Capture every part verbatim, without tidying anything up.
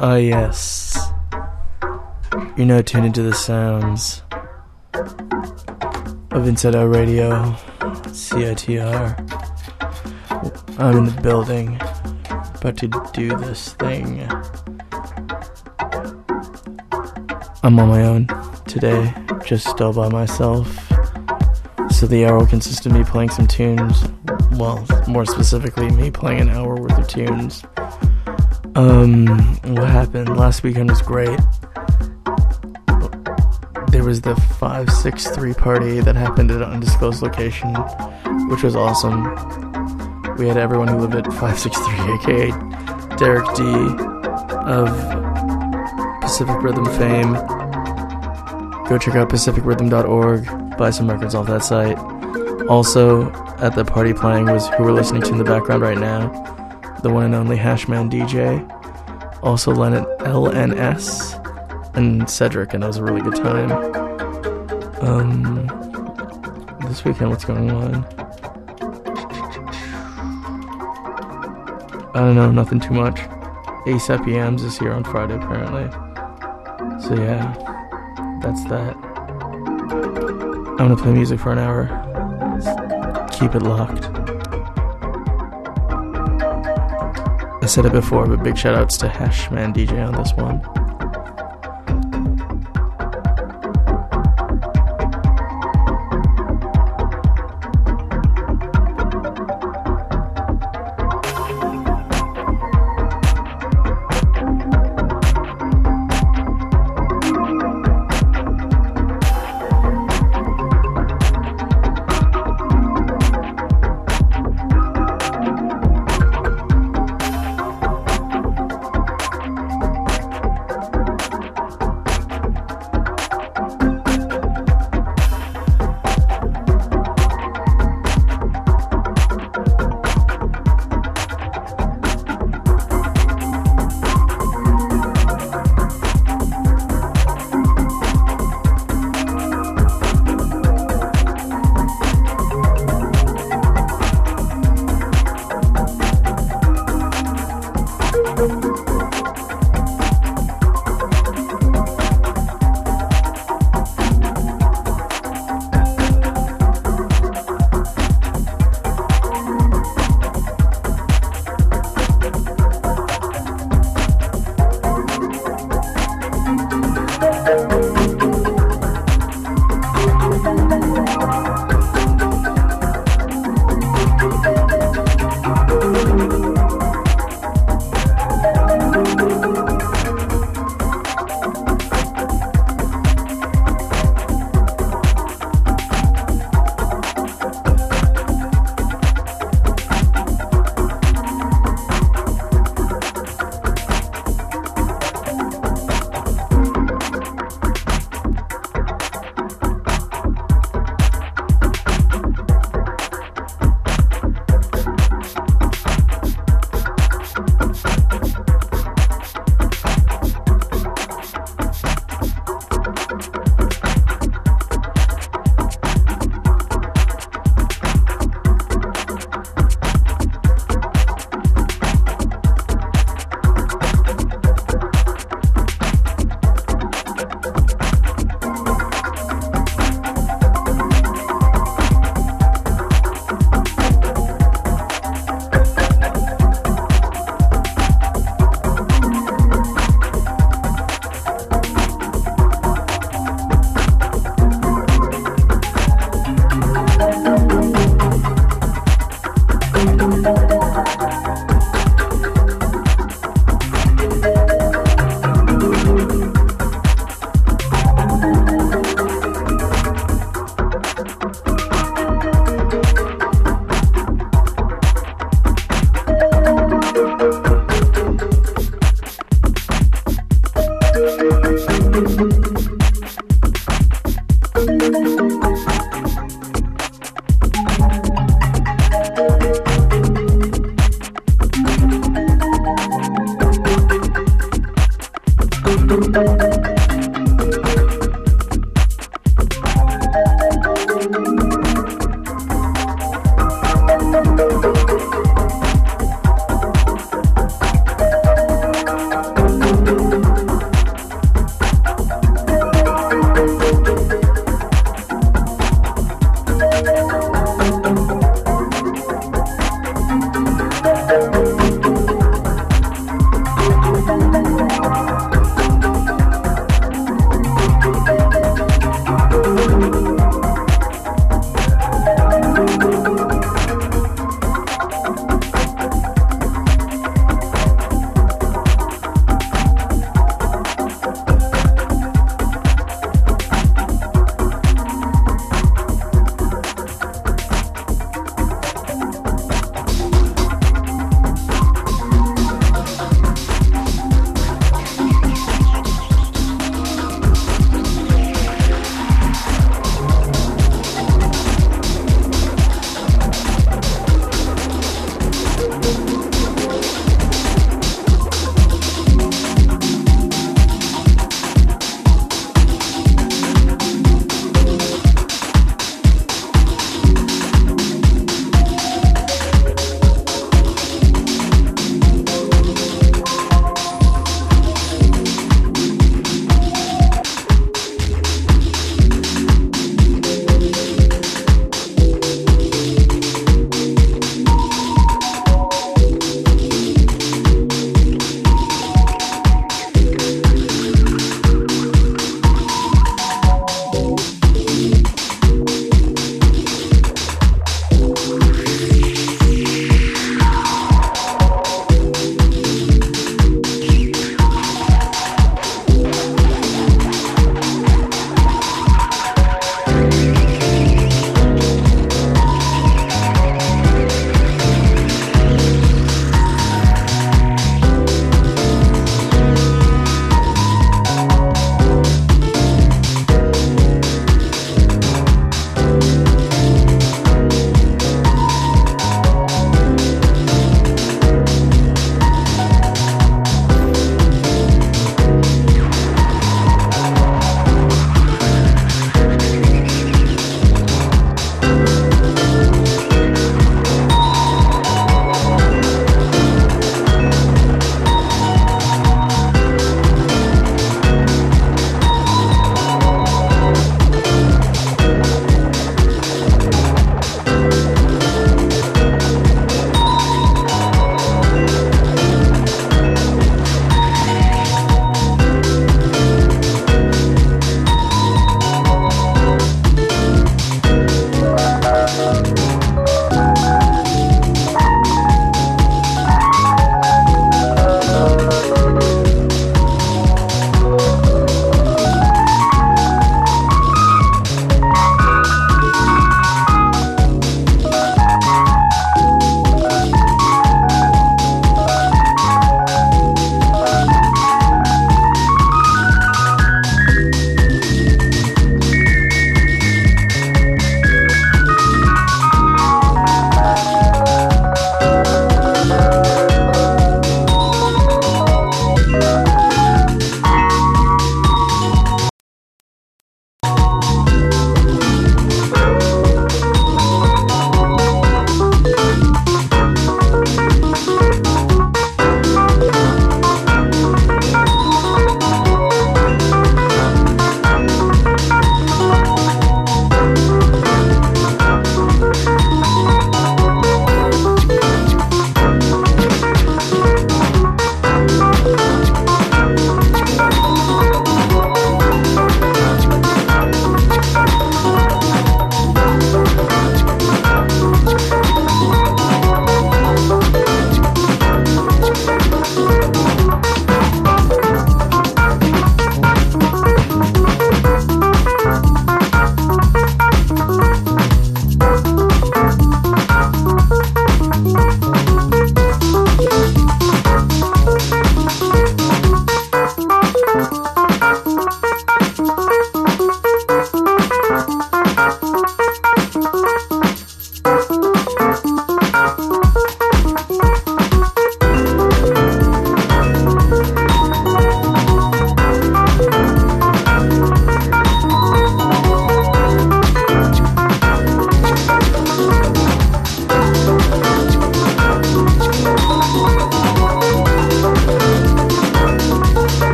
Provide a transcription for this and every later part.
Ah, yes. You're now tuned into the sounds of Inside Out Radio, C I T R. I'm in the building, about to do this thing. I'm on my own today, just still by myself. So the hour consists of me playing some tunes. Well, more specifically, me playing an hour worth of tunes. Um, what happened? Last weekend was great. There was the five six three party that happened at an undisclosed location, which was awesome. We had everyone who lived at five six three, aka Derek D of Pacific Rhythm fame. Go check out pacific rhythm dot org, buy some records off that site. Also, at the party playing was who we're listening to in the background right now, the one and only Hashman D J. Also Leonard L N S and Cedric, and that was a really good time. Um, this weekend, what's going on? I don't know, nothing too much. ASAP Yams is here on Friday, apparently. So yeah, that's that. I'm gonna play music for an hour. Keep it locked. I said it before, but big shout outs to Hashman D J on this one.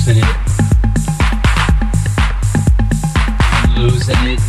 losing it. I'm losing it.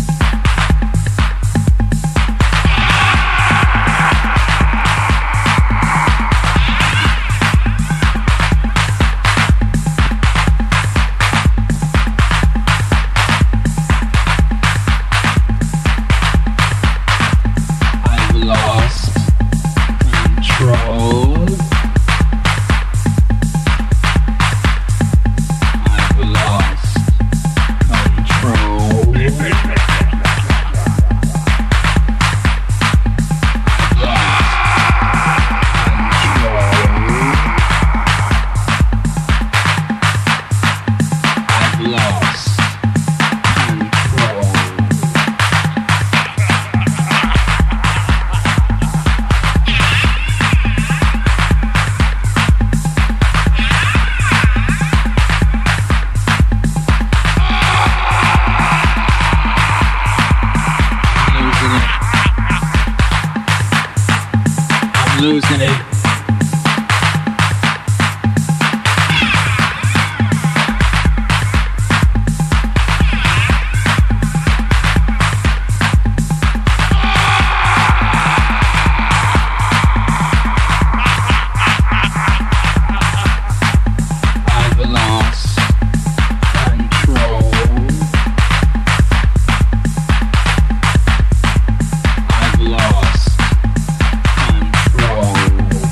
Losing it. I've lost control. I've lost control.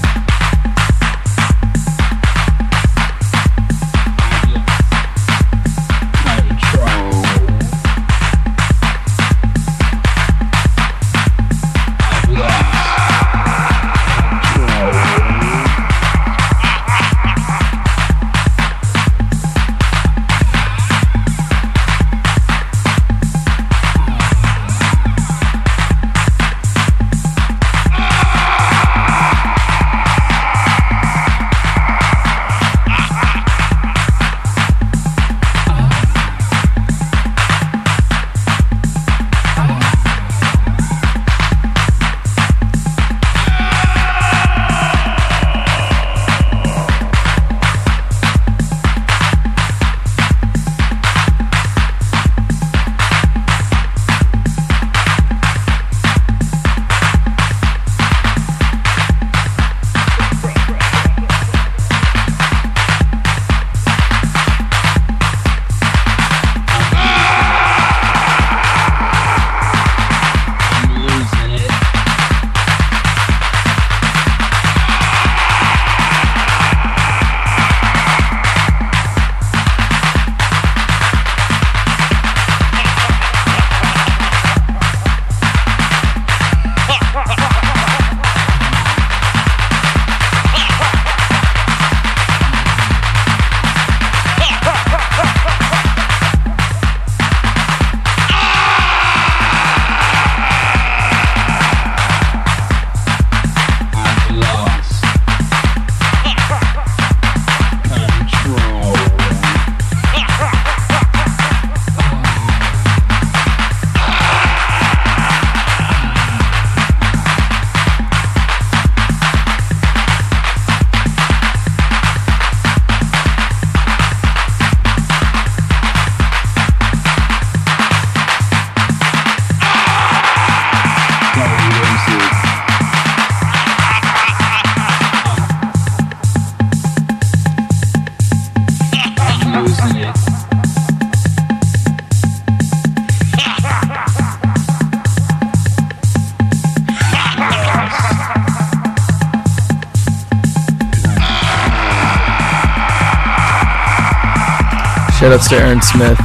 Shoutouts to Aaron Smith.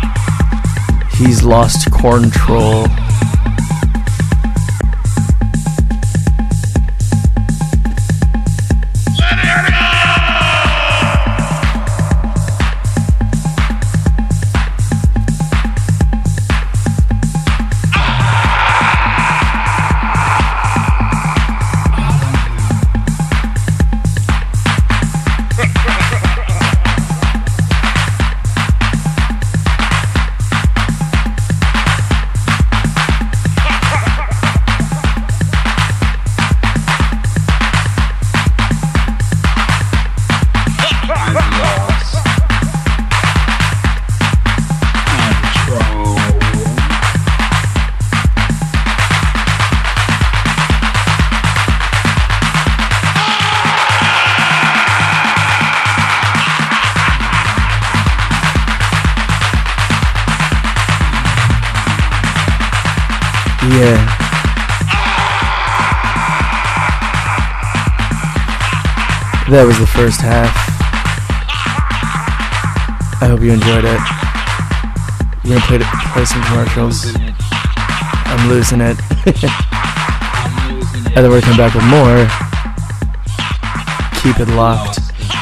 He's lost control. Yeah. That was the first half. I hope you enjoyed it. We're gonna play, play some commercials. I'm losing it. And then we're gonna come back with more. Keep it locked.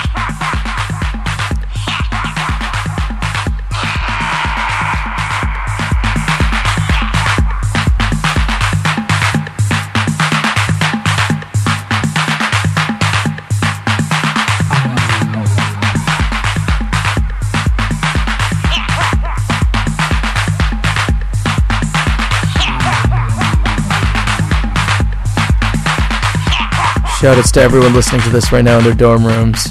Shoutouts to everyone listening to this right now in their dorm rooms.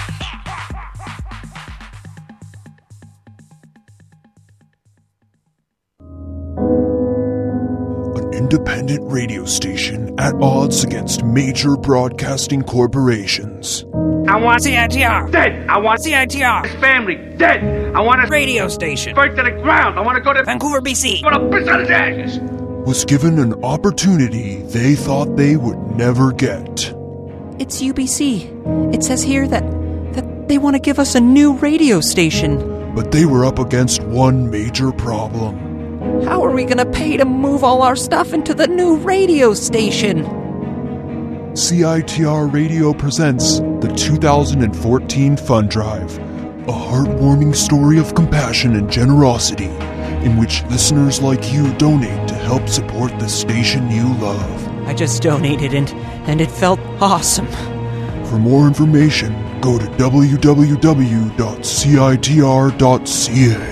An independent radio station at odds against major broadcasting corporations. I want C I T R. Dead. I want C I T R. His family. Dead. I want a radio station. Burnt to the ground. I want to go to Vancouver, B C. I want to piss on his ashes. Was given an opportunity they thought they would never get. It's U B C. It says here that that they want to give us a new radio station. But they were up against one major problem. How are we going to pay to move all our stuff into the new radio station? C I T R Radio presents the two thousand fourteen Fund Drive, a heartwarming story of compassion and generosity in which listeners like you donate to help support the station you love. I just donated and, and it felt awesome. For more information, go to w w w dot c i t r dot c a.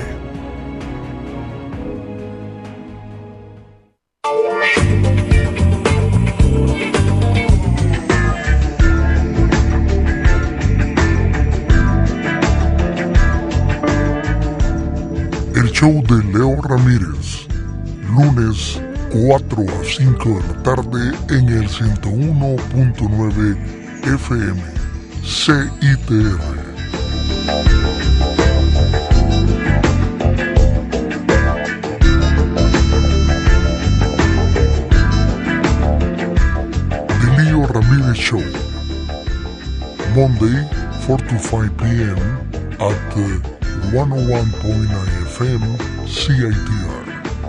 El show de Leo Ramírez, lunes cuatro a cinco de la tarde en el ciento uno punto nueve F M, C I T R. The Leo Ramírez Show, Monday four to five p m at one oh one point nine F M, C I T R.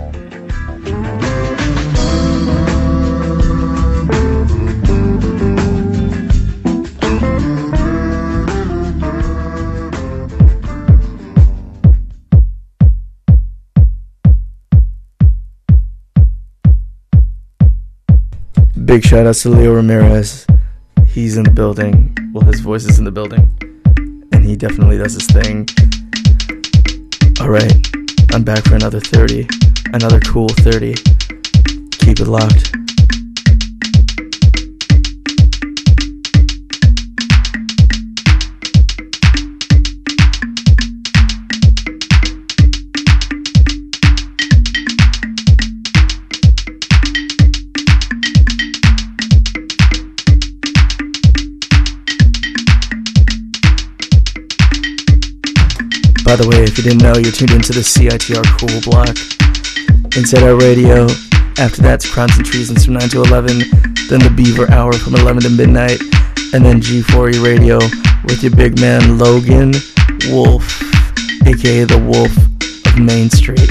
Big shout outs to Leo Ramirez. He's in the building. Well, his voice is in the building. And he definitely does his thing. Alright, I'm back for another thirty. Another cool thirty. Keep it locked. By the way, if you didn't know, you're tuned into the C I T R Cool Block. Inside Our Radio. After that's Crimes and Treasons from nine to eleven. Then the Beaver Hour from eleven to midnight. And then G four E Radio with your big man Logan Wolf, aka the Wolf of Main Street.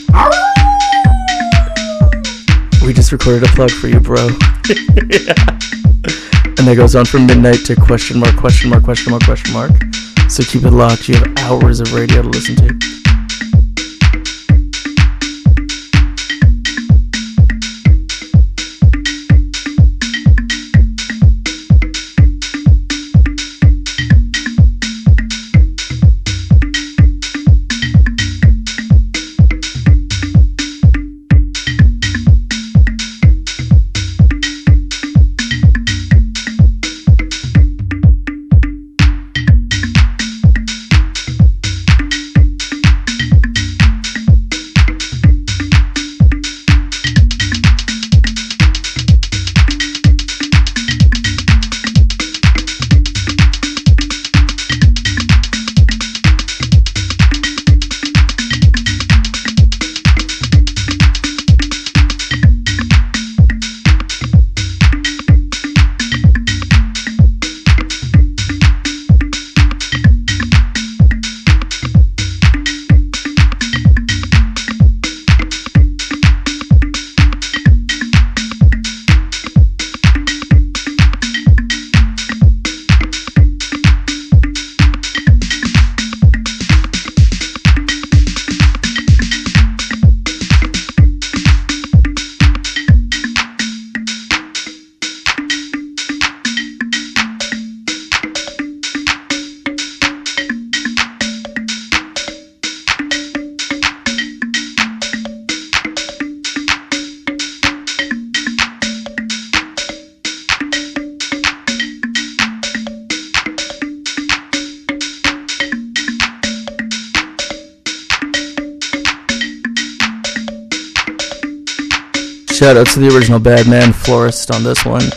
We just recorded a plug for you, bro. Yeah. And that goes on from midnight to question mark, question mark, question mark, question mark. So keep it locked. You have hours of radio to listen to. Shout out to the original Bad Man Florist on this one.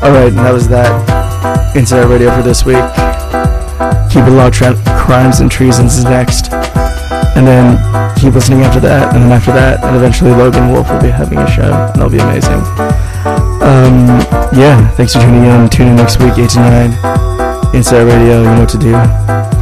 Alright, and that was that. Inside Radio for this week. Keep It Locked, tra- Crimes and Treasons is next. And then keep listening after that, and then after that, and eventually Logan Wolf will be having a show, and that'll be amazing. Um, yeah, thanks for tuning in. Tune in next week, eight to nine. Inside Radio, you know what to do.